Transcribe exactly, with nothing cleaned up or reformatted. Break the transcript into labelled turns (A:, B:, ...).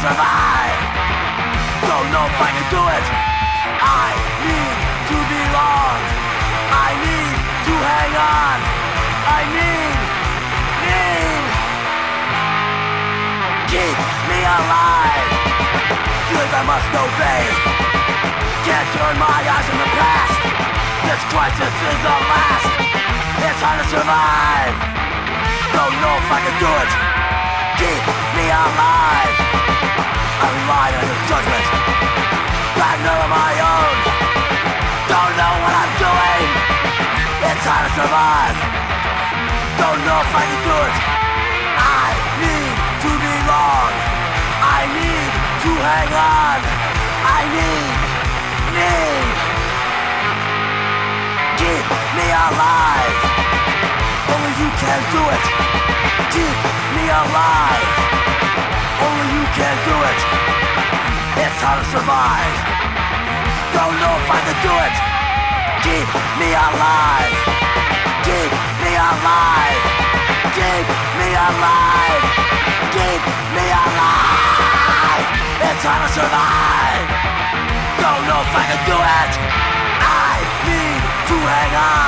A: survive. Don't know if I can do it. I need to belong. I need to hang on. I need, need keep me alive. Feelings I must obey. Can't turn my eyes from the past. This crisis is the last. It's hard to survive. Don't know if I can do it. Keep me alive. I rely on your judgment. Got none of my own. Don't know what I'm doing. It's hard to survive. Don't know if I can do it. I need to belong. I need to hang on. I need, need keep me alive. Only you can do it. Keep me alive. Only you can do it. It's hard to survive. Don't know if I can do it. Keep me alive. Keep me alive. Keep me alive. Keep me alive. It's hard to survive. Don't know if I can do it. I need to hang on.